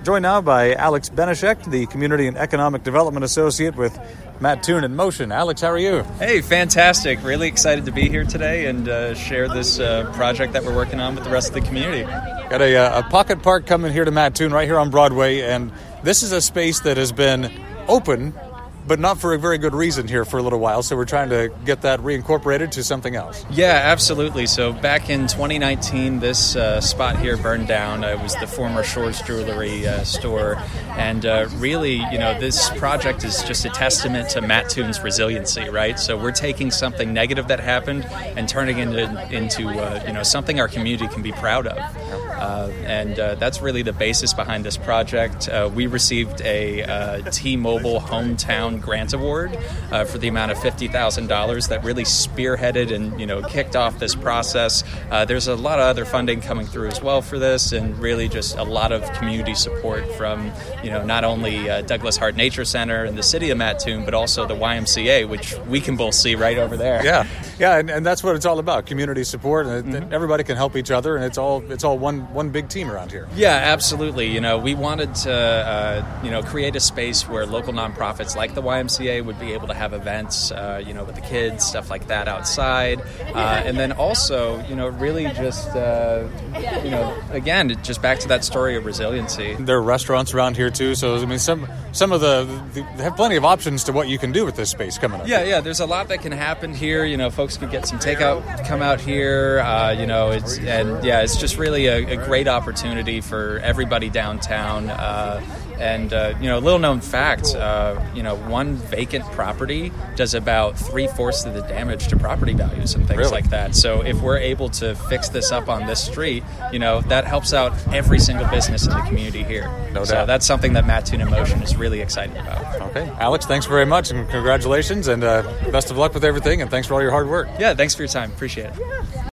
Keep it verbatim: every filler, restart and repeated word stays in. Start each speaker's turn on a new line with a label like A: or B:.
A: joined now by Alex Benishek, the Community and Economic Development Associate with Mattoon in Motion. Alex, how are you?
B: Hey, fantastic. Really excited to be here today and uh, share this uh, project that we're working on with the rest of the community.
A: Got a, uh, a pocket park coming here to Mattoon right here on Broadway, and this is a space that has been open, but not for a very good reason here for a little while, so we're trying to get that reincorporated to something else.
B: Yeah, absolutely. So back in twenty nineteen, this uh, spot here burned down. Uh, it was the former Shores Jewelry uh, store, and uh, really, you know, this project is just a testament to Mattoon's resiliency, right? So we're taking something negative that happened and turning it into, into uh, you know, something our community can be proud of. Uh, and uh, that's really the basis behind this project. Uh, we received a uh, T-Mobile Hometown Grant Award uh, for the amount of fifty thousand dollars that really spearheaded and, you know, kicked off this process. Uh, there's a lot of other funding coming through as well for this, and really just a lot of community support from, you know, not only uh, Douglas Hart Nature Center and the city of Mattoon, but also the Y M C A, which we can both see right over there.
A: Yeah, yeah, and, and that's what it's all about: community support, and mm-hmm. everybody can help each other, and it's all it's all one one big team around here.
B: Yeah, absolutely. You know, we wanted to uh, you know create a space where local nonprofits like the Y M C A would be able to have events, uh, you know, with the kids, stuff like that outside, uh, and then also, you know, really just uh, you know, again, just back to that story of resiliency.
A: There are restaurants around here too, so I mean, some some of the, the they have plenty of options to what you can do with this space coming up.
B: Yeah, yeah. There's a lot that can happen here. You know, folks could get some takeout, come out here. Uh, you know, it's and yeah, it's just really a, a great opportunity for everybody downtown. Uh, and uh, you know, little known fact, uh, you know, one vacant property does about three fourths of the damage to property values and things
A: really?
B: like that. So if we're able to fix this up on this street, you know, that helps out every single business in the community here.
A: No
B: so
A: doubt.
B: That's something that Mattoon in Motion is really excited about.
A: Okay, Alex, thanks very much, and congratulations, and uh, best of luck with everything, and thanks for all your hard work.
B: Yeah, thanks for your time. Appreciate it.